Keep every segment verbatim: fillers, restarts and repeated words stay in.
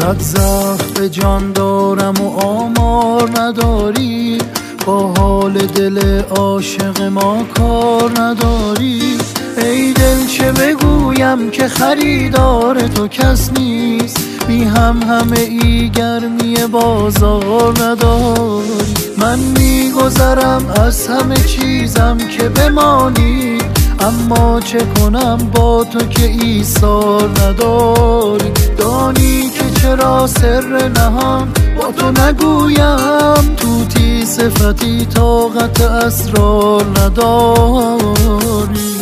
صد زخم به جان دارم و آمار نداری، با حال دل عاشق ما کار نداری. ای دل چه بگویم که خریدار تو کس نیست، بی هم همه ای گرمی بازار نداری. من میگذرم از همه چیزم که بمانی، اما چه کنم با تو که ایثار نداری. دانی که چرا سر نهان با تو نگویم، توتی صفتی طاقت اسرار نداری.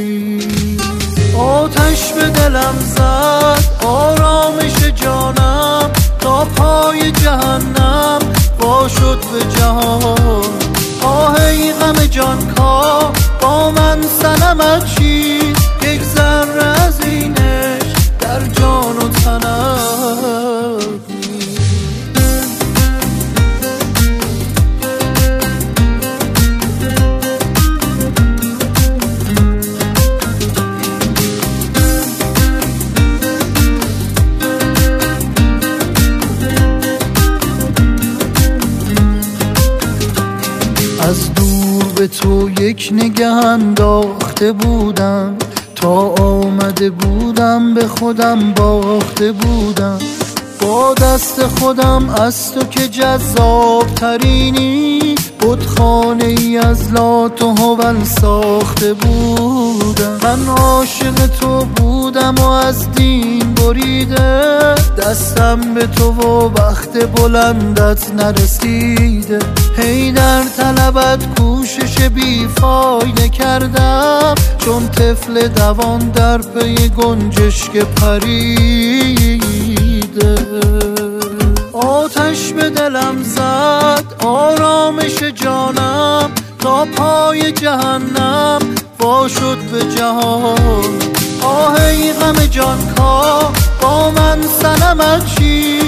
آتش به دلم زد آرامش جانم، تا پای جهنم وا شد به جهان. آه ای غم جان کا با من صنمت چیست، یک ذره از اینش در جان و تنم نیست. از دور به تو یک نگه انداخته بودم، تا آمده بودم به خودم باخته بودم. با دست خودم از تو که جذاب ترینی، بتخانه ای از لات و هبل ساخته بودم. من عاشق تو بودم و از دین بریده، دستم به تو و بخت بلندت نرسیده. هی در طلبت کوشش بیفایده کردم، چون طفل دوان در پی گنجشک پریده. آتش به دلم زد آرامش جانم، تا پای جهنم وا شد به جهان. آه ای غم جان کا با من صنمت چیست،